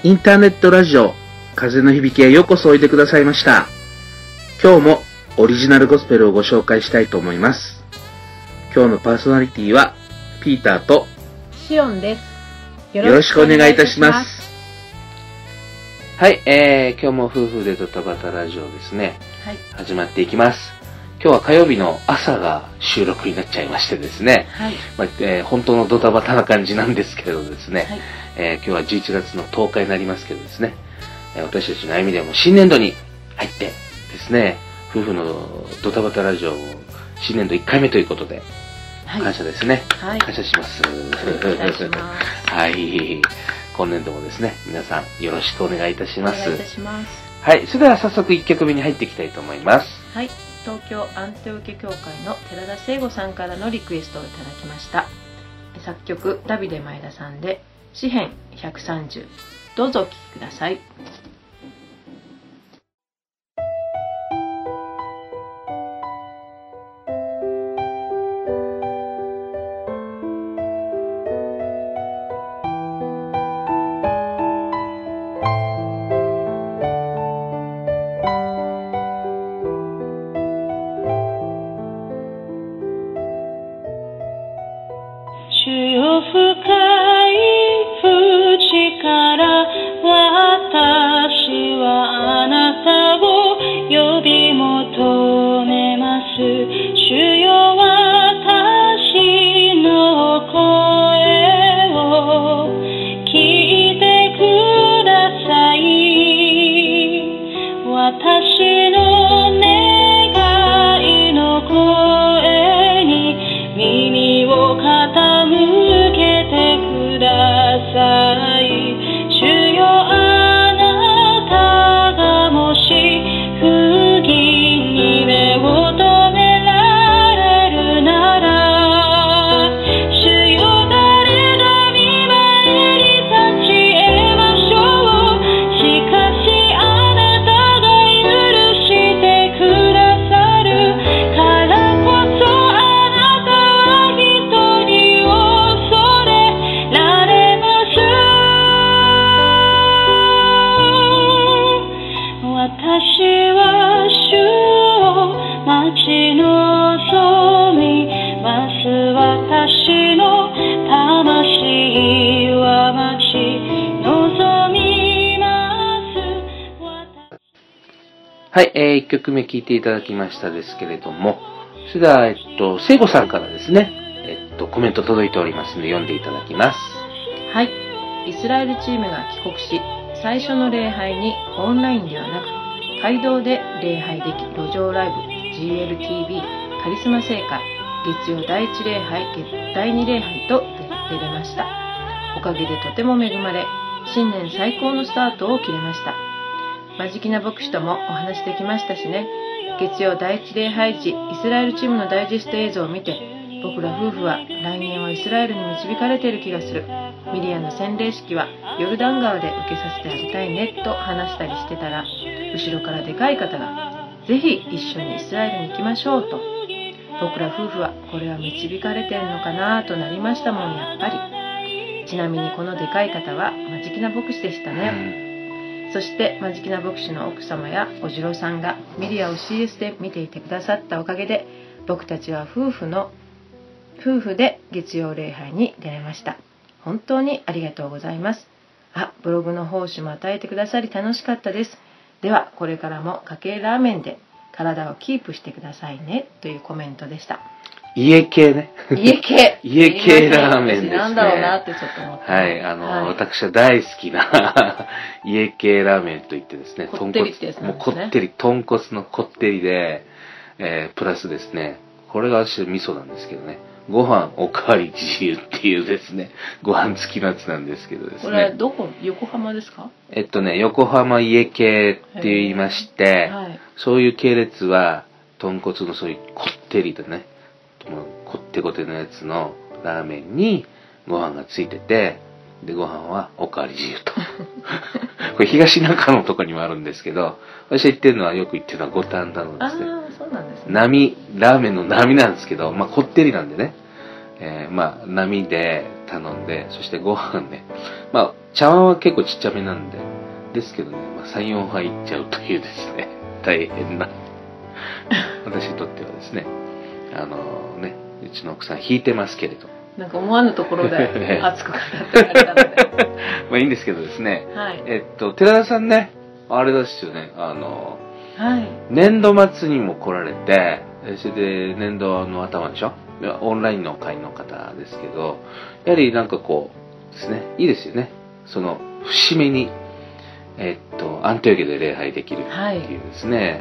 インターネットラジオ風の響きへようこそおいでくださいました。今日もオリジナルゴスペルをご紹介したいと思います。今日のパーソナリティはピーターとシオンです。 よろしくお願いいたします。はい、今日も夫婦でドタバタラジオですね、はい、始まっていきます。今日は火曜日の朝が収録になっちゃいましてですね、はい本当のドタバタな感じなんですけれどですね、はい今日は11月の10日になりますけどですね、私たちの歩みでも新年度に入ってですね、夫婦のドタバタラジオ新年度1回目ということで、はい、感謝ですね、はい、感謝します。 お願いします。 はい、今年度もですね、皆さんよろしくお願いいたします。 お願いいたします。 はい、それでは早速1曲目に入っていきたいと思います。 はい、東京アンテオケ協会の寺田聖吾さんからのリクエストをいただきました。作曲ダビデ前田さんで詩編130、どうぞお聴きください。 主よ深い淵から私はあなたを呼び求めます。主よ私の声を聞いてください。私の願いの声に耳を傾けてください。主よあなたがもし不義に目を留められるなら、主よ誰が見前に立ち得ましょう。しかしあなたが許してくださるからこそあなたは人に恐れられます。私は主を待ち望みます。私の魂は待ち望みます。 はい、1曲目聴いていただきましたですけれども、それでは、聖子さんからですね、コメント届いておりますので読んでいただきます。 はい、イスラエルチームが帰国し、最初の礼拝にオンラインではなく街道で礼拝でき、路上ライブ GLTV カリスマ聖会月曜第1礼拝第2礼拝と出れました。おかげでとても恵まれ、新年最高のスタートを切れました。マジキナ牧師ともお話できましたしね。月曜第1礼拝時、イスラエルチームのダイジェスト映像を見て、僕ら夫婦は来年はイスラエルに導かれている気がする。ミリアの洗礼式はヨルダン川で受けさせてあげたいねと話したりしてたら、後ろからでかい方がぜひ一緒にイスラエルに行きましょうと。僕ら夫婦はこれは導かれてるのかなとなりましたもん、やっぱり。ちなみにこのでかい方はマジキナ牧師でしたね。そしてマジキナ牧師の奥様やおじろさんがミリアを CS で見ていてくださったおかげで、僕たちは夫婦で月曜礼拝に出れました。本当にありがとうございます。ブログの報酬も与えてくださり楽しかったです。ではこれからも家系ラーメンで体をキープしてくださいねというコメントでした。 家系ね。 家系家系ラーメンですね。 なんだろうなってちょっと思って。 はい、私は大好きな家系ラーメンといってですね、 こってりってやつなんですね。 もうこってり、豚骨のこってりで、プラスですね、これが私の味噌なんですけどね、ご飯おかわり自由っていうですね、ご飯付きのやつなんですけどですね。 これどこ、横浜ですか？ 横浜家系って言いまして、はい、そういう系列は豚骨のそういうこってりでね、こってこてのやつのラーメンにご飯がついてて、でご飯はおかわり自由とこれ東中野とかにもあるんですけど、私が言ってるのはよく言ってるのは五反田のですね、 そうなんですね、 ラーメンの並なんですけど、こってりなんでね、並で頼んで、そしてご飯ね、 茶碗は結構ちっちゃめなんで、ですけどね、まあ、3、4杯いっちゃうというですね、大変な、私にとってはですね、ね、うちの奥さん引いてますけれど。 なんか思わぬところで熱く語ってられたので。 まあいいんですけどですね、 はい。 寺田さんね、あれですよね、 はい。 年度末にも来られて、それで年度の頭でしょ、オンラインの会の方ですけど、やはりなんかこうですね、いいですよね。その節目に、アントヨ家で礼拝できるっていうですね、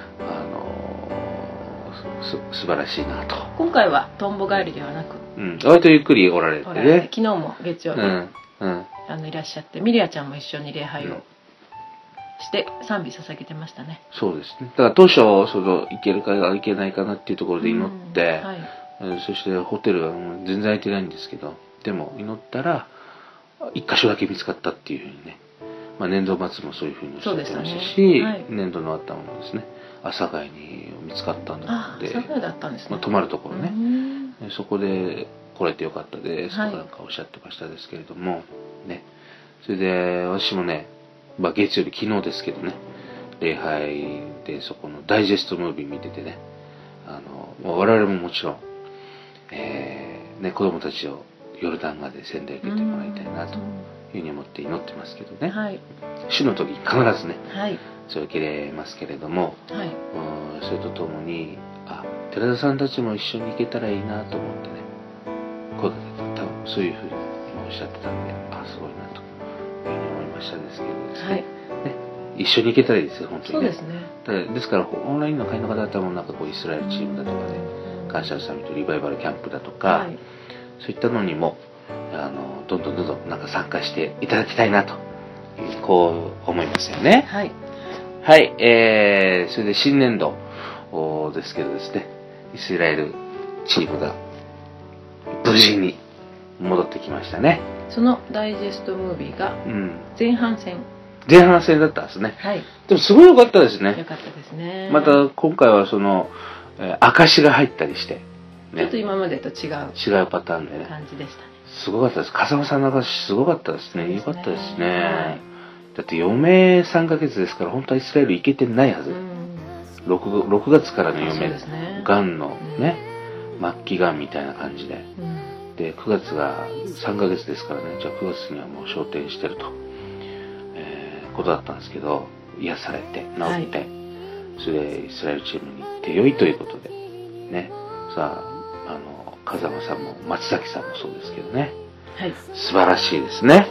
素晴らしいなと。 今回はトンボ帰りではなく、 割とゆっくりおられてね。 昨日も月曜日、いらっしゃって、ミリアちゃんも一緒に礼拝をして賛美捧げてましたね。 そうですね。だから当初行けるか行けないかなっていうところで祈って、そしてホテルはもう全然空いてないんですけど、でも祈ったら一箇所だけ見つかったっていうふうにね。まあ年度末もそういうふうにおっしゃってましたし、年度の頭もですね、阿佐ヶ谷に見つかったので、 阿佐ヶ谷だったんですね。 まあ、泊まるところね、そこで来れてよかったですとかなんかおっしゃってましたですけれどもね、それで私もね、まあ月曜日、昨日ですけどね、礼拝でそこのダイジェストムービー見ててね、我々ももちろん、ね、子供たちをヨルダン川で洗礼受けてもらいたいなというふうに思って祈ってますけどね、主の時に必ずね、それを受けれますけれども、それとともに寺田さんたちも一緒に行けたらいいなと思ってね、声かけて、多分そういうふうにおっしゃってたんで、すごいなというふうに思いましたですけどですね、一緒に行けたらいいですよ、本当にね。 そうですね。 ですからオンラインの会の方々もなんかこうイスラエルチームだとかね、感謝サミットリバイバルキャンプだとか、そういったのにもどんどんなんか参加していただきたいなとこう思いますよね。はい、それで新年度ですけどですね、イスラエルチームが無事に戻ってきましたね。 そのダイジェストムービーが前半戦だったんですね。でもすごい良かったですね。 良かったですね。 また今回はその証が入ったりして、 ちょっと今までと違うパターンでね、 感じでしたね。 すごかったです。風間さんの証すごかったですね。良かったですね。だって余命3ヶ月ですから、本当はイスラエル行けてないはず。6月からの余命、がんのね、末期がんみたいな感じで。で、9月が3ヶ月ですからね、じゃあ9月にはもう昇天してると、ことだったんですけど、癒されて、治って、それでイスラエルチームに行って良いということで、ね、さあ、風間さんも松崎さんもそうですけどね、素晴らしいですね。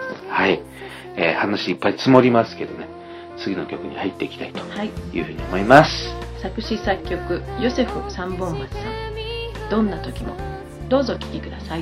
話いっぱい積もりますけどね、次の曲に入っていきたいというふうに思います。 作詞作曲ヨセフ三本松さん、どんな時もどうぞお聴きください。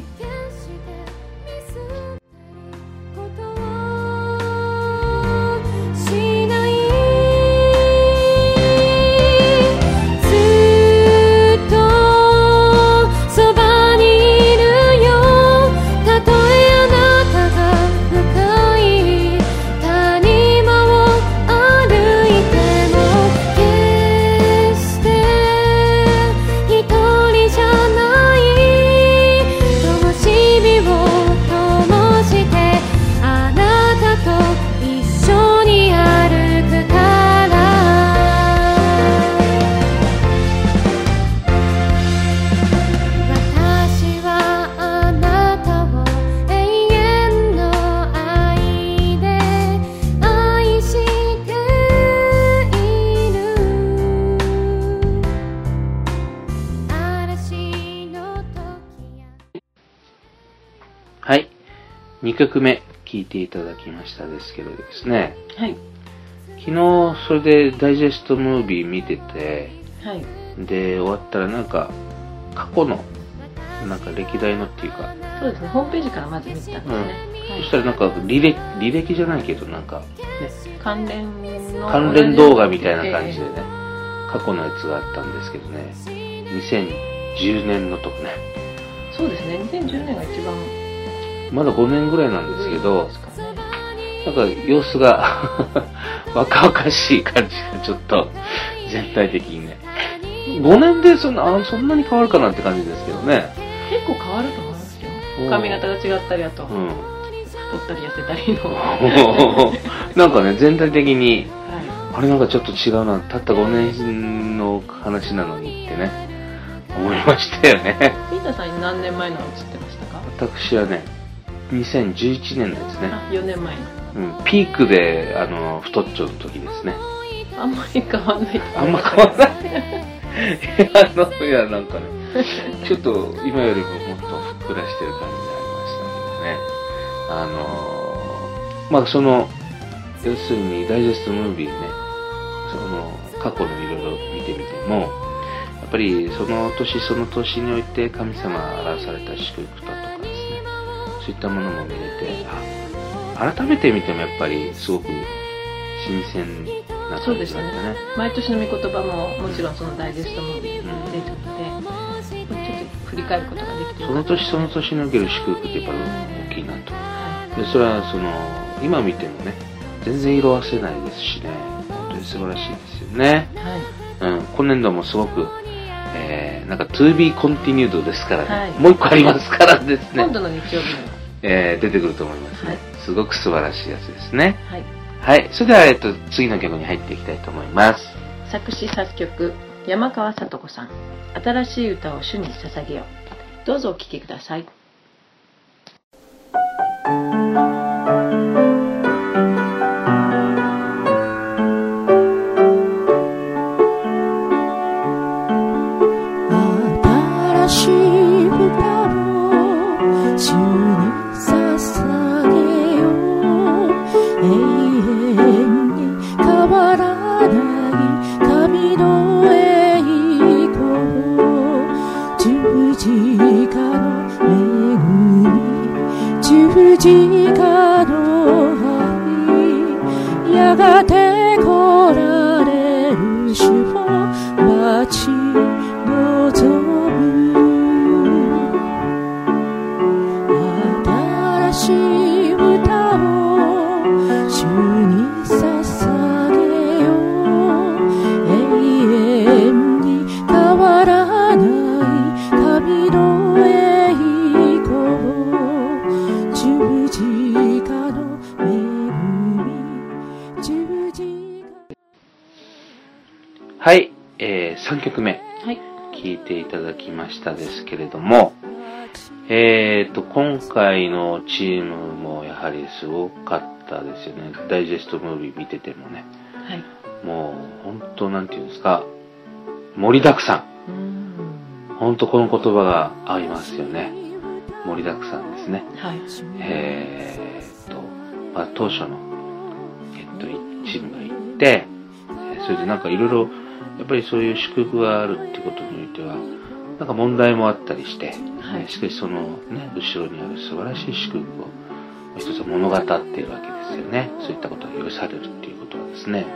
2曲目聴いていただきましたですけどですね、昨日それでダイジェストムービー見てて、で終わったらなんか過去のなんか歴代のっていうか、 そうですね、ホームページからまず見てたんですね。 そしたらなんか履歴じゃないけどなんか、ね、 関連動画みたいな感じでね、過去のやつがあったんですけどね、2010年のとこね。 そうですね、2010年が一番まだ5年ぐらいなんですけど、なんか様子が若々しい感じがちょっと全体的にね、5年でそんなに変わるかなって感じですけどね。 結構変わると思いますよ。髪型が違ったり、あと、太太ったり痩せたりのなんかね、全体的に、 はあれなんかちょっと違うな、たった5年の話なのにってね、思いましたよね。 ピーターさんに何年前の映ってましたか？ 私はね、2011年ですね。 あ、4年前の。 ピークで、太っちょの時ですね。 あんまり変わんない。 あんま変わんない。いや、なんかね、ちょっと今よりももっとふっくらしてる感じになりましたけどね。まあ、要するにダイジェストムービーね、過去のいろいろ見てみても、やっぱりその年において神様が表された祝福だとかですね、そういったものも見れて、改めて見てもやっぱりすごく新鮮な感じだったね。そうですね。 毎年の御言葉ももちろんそのダイジェストムービーに出てるので、ちょっと振り返ることができて、 その年における祝福ってやっぱり大きいなと。で、それは今見てもね、全然色あせないですしね、本当に素晴らしいですよね。はい。今年度もすごく、なんか to be continued ですからね、はい、もう一個ありますからですね。 今度の日曜日に出てくると思いますね。はい、すごく素晴らしいやつですね。 はい。 はい。それでは、次の曲に入っていきたいと思います。 作詞作曲、山川聡子さん。新しい歌を主に捧げよう。どうぞお聴きください。 新しい歌を主に捧げよう。永遠に変わらない神の栄光。十字架の恵み、十字架の愛、やがて来られる主を待ち望む。新しい歌を主に捧げよう。永遠に変わらない神の栄光。十字架の恵み、十字架。 はい、3曲目、 はい、 聴いていただきましたですけれども、今回のチームもやはりすごかったですよね。ダイジェストムービー見ててもね、 はい、もう本当なんていうんですか、盛りだくさん。本当この言葉が合いますよね。盛りだくさんですね。 はい。 当初のチームが行って、それでなんかいろいろやっぱりそういう祝福があるってことにおいては、なんか問題もあったりして、はい、しかしそのね、後ろにある素晴らしい祝福を一つは物語っているわけですよね。そういったことが許されるっていうことはですね。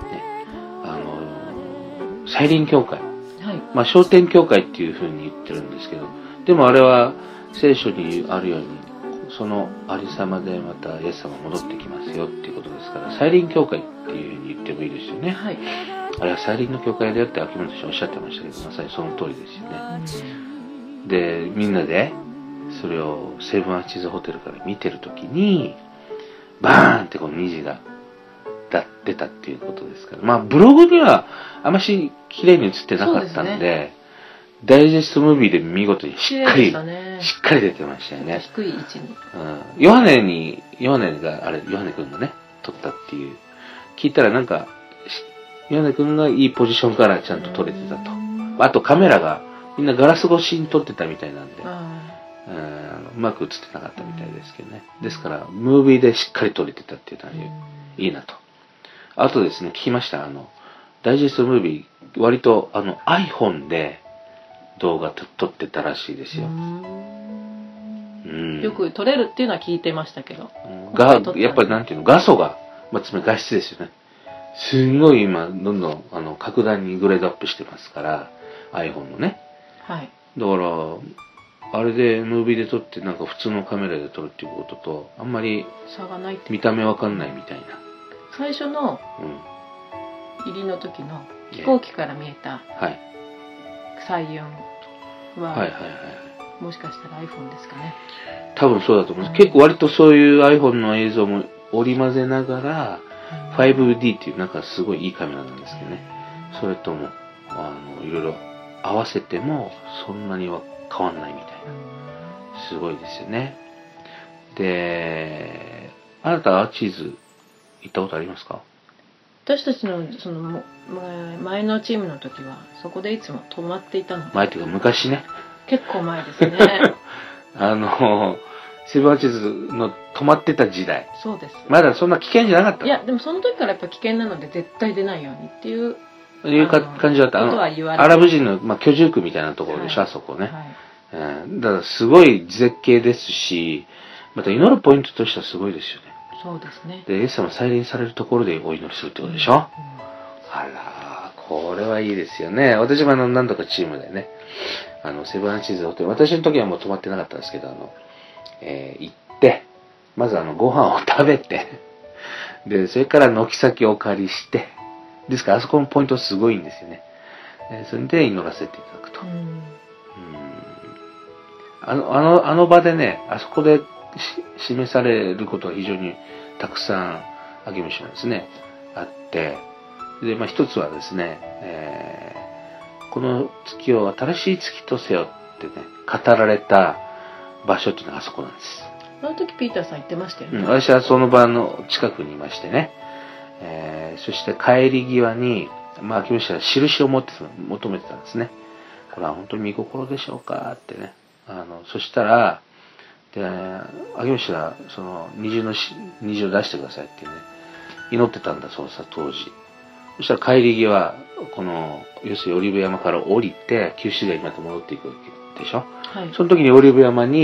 再臨教会。はい、昇天教会っていう風に言ってるんですけど、でもあれは聖書にあるように、そのありさまでまたイエス様戻ってきますよっていうことですから、再臨教会っていう風に言ってもいいですよね。はい、あれは再臨の教会だよって秋元氏はおっしゃってましたけど、まさにその通りですよね。で、みんなでそれをセブンアーチーズホテルから見てるときに、バーンってこの虹が出たっていうことですから、ブログにはあまし綺麗に映ってなかったんで、ダイジェストムービーで見事にしっかり出てましたよね。 低い位置に。 ヨハネ君がね、撮ったっていう、聞いたらなんか、ヨハネ君がいいポジションからちゃんと撮れてたと。あとカメラがみんなガラス越しに撮ってたみたいなんで、うまく映ってなかったみたいですけどね。ですから、ムービーでしっかり撮れてたっていうのはいいなと。あとですね、聞きました。ダイジェストムービー、割とiPhone で動画撮ってたらしいですよ。 よく撮れるっていうのは聞いてましたけど。 やっぱりなんていうの、画素が、つまり画質ですよね。すんごい今、どんどん格段にグレードアップしてますから、iPhone のね。はい。だから、あれでムービーで撮ってなんか普通のカメラで撮るっていうことと、あんまり見た目わかんないみたいな。 最初の入りの時の飛行機から見えた彩雲はもしかしたら iPhone ですかね。 多分そうだと思います。結構割とそういう iPhone の映像も織り交ぜながら、5D っていうなんかすごいいいカメラなんですけどね。それとも、いろいろ合わせてもそんなには変わんないみたいな。すごいですよね。で、あなたはアーチーズ行ったことありますか？ 私たちのその前のチームの時はそこでいつも泊まっていたので。 前っていうか昔ね。 結構前ですね。 セブンアーチーズの泊まってた時代。 そうです。 まだそんな危険じゃなかった。 いや、でもその時からやっぱ危険なので絶対出ないようにっていう感じだった。アラブ人の、居住区みたいなところでしょ、あそこね。だからすごい絶景ですし、また祈るポイントとしてはすごいですよね。 そうですね。 で、イエス様再臨されるところでお祈りするってことでしょ。あら、これはいいですよね。私も何度かチームでね、セブンアーチーズホテル、私の時はもう泊まってなかったんですけど、行って、まずご飯を食べて、で、それから軒先をお借りして、ですからあそこのポイントすごいんですよね。それで祈らせていただくと。あの場でね、あそこで示されることは非常にたくさん、あげむしなんですね、あって、で、一つはですね、この月を新しい月とせよってね、語られた場所っていうのがあそこなんです。 あの時ピーターさん言ってましたよね。 私はその場の近くにいましてね、そして帰り際に、あきむしは印を求めてたんですね。これは本当に見心でしょうかってね。そしたら、で、あきむしはその虹を出してくださいってね、祈ってたんだそうさ、当時。そしたら帰り際、要するにオリーブ山から降りて、旧市街にまた戻っていくわけでしょ。はい。その時にオリーブ山の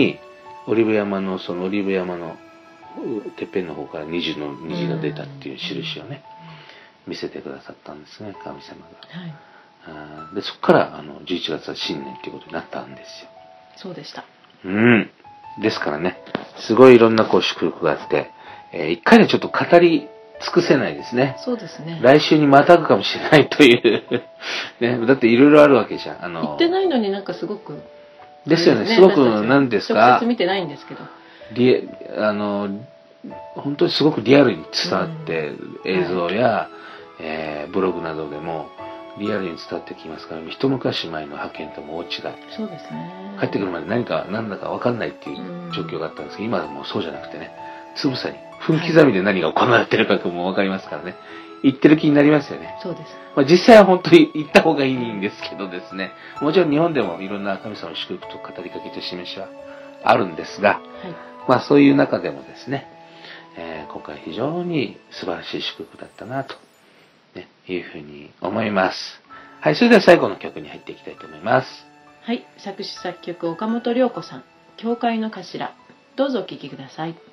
てっぺんの方から虹が出たっていう印をね、見せてくださったんですね、神様が。はい。で、そこから11月は新年っていうことになったんですよ。 そうでした。 ですからね、すごいいろんな祝福があって、一回でちょっと語り尽くせないですね。 そうですね。 来週にまたぐかもしれないというね、だっていろいろあるわけじゃん。 行ってないのになんかすごく。 ですよね、すごく何ですか。 直接見てないんですけど。 本当にすごくリアルに伝わって、映像や、ブログなどでもリアルに伝わってきますから、一昔前の派遣とも大違い。 そうですね。 帰ってくるまで何だか分かんないっていう状況があったんですけど、今はもうそうじゃなくてね、つぶさに分刻みで何が行われてるかも分かりますからね、行ってる気になりますよね。 そうです。 実際は本当に行った方がいいんですけどですね、もちろん日本でもいろんな神様の祝福と語りかけと示しはあるんですが、そういう中でもですね、今回非常に素晴らしい祝福だったなと、いうふうに思います。はい、それでは最後の曲に入っていきたいと思います。 はい、作詞作曲岡本涼子さん、教会の頭、どうぞお聴きください。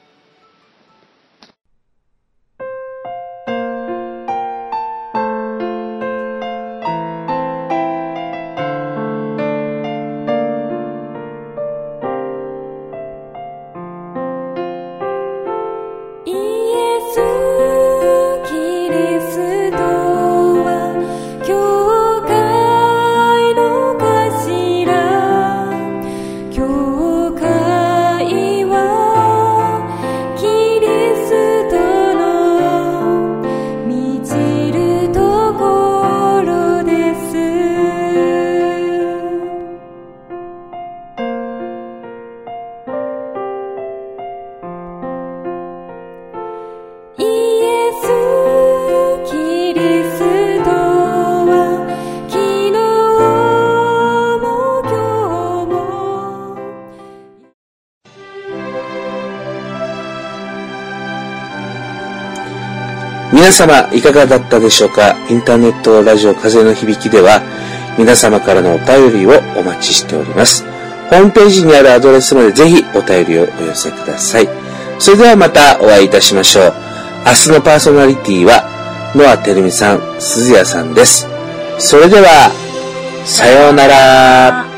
皆様いかがだったでしょうか。インターネットラジオ風の響きでは皆様からのお便りをお待ちしております。ホームページにあるアドレスまでぜひお便りをお寄せください。それではまたお会いいたしましょう。明日のパーソナリティはノアてるみさん、鈴谷さんです。それではさようなら。